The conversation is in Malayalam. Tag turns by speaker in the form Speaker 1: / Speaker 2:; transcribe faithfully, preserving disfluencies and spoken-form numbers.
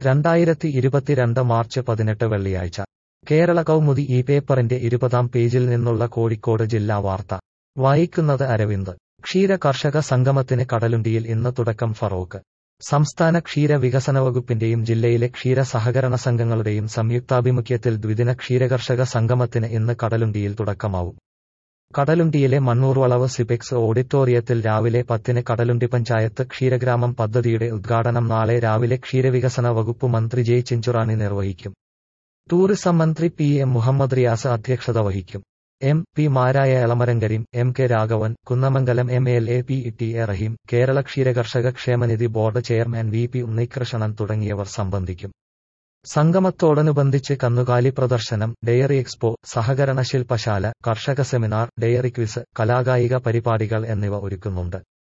Speaker 1: രണ്ടായിരത്തി ഇരുപത്തിരണ്ട് മാർച്ച് പതിനെട്ട് വെള്ളിയാഴ്ച കേരള കൗമുദി ഈ പേപ്പറിന്റെ ഇരുപതാം പേജിൽ നിന്നുള്ള കോഴിക്കോട് ജില്ലാ വാർത്ത വായിക്കുന്നത് അരവിന്ദ്. ക്ഷീര കർഷക സംഗമത്തിന് കടലുണ്ടിയിൽ ഇന്ന് തുടക്കം. ഫറോക്ക്. സംസ്ഥാന ക്ഷീര വികസന വകുപ്പിന്റെയും ജില്ലയിലെ ക്ഷീര സഹകരണ സംഘങ്ങളുടെയും സംയുക്താഭിമുഖ്യത്തിൽ ദ്വിദിന ക്ഷീരകർഷക സംഗമത്തിന് ഇന്ന് കടലുണ്ടിയിൽ തുടക്കമാവും. കടലുണ്ടിയിലെ മണ്ണൂർവളവ് സിപെക്സ് ഓഡിറ്റോറിയത്തിൽ രാവിലെ പത്തിന് കടലുണ്ടി പഞ്ചായത്ത് ക്ഷീരഗ്രാമം പദ്ധതിയുടെ ഉദ്ഘാടനം നാളെ രാവിലെ ക്ഷീരവികസന വകുപ്പ് മന്ത്രി ജെ ചിഞ്ചുറാണി നിർവഹിക്കും. ടൂറിസം മന്ത്രി പി എം മുഹമ്മദ് റിയാസ് അധ്യക്ഷത വഹിക്കും. എം പിമാരായ Elamaram Kareem, M K Raghavan, Kunnamangalam M L A P T A Rahim, Kerala ക്ഷീരകർഷക ക്ഷേമനിധി board chairman V P Unnikrishnan തുടങ്ങിയവർ സംബന്ധിക്കും. സംഗമത്തോടനുബന്ധിച്ച് കന്നുകാലി പ്രദർശനം, ഡെയറി എക്സ്പോ, സഹകരണ ശില്പശാല, കർഷക സെമിനാർ, ഡെയറി ക്വിസ്, കലാകായിക പരിപാടികൾ എന്നിവ ഒരുക്കുന്നുണ്ട്.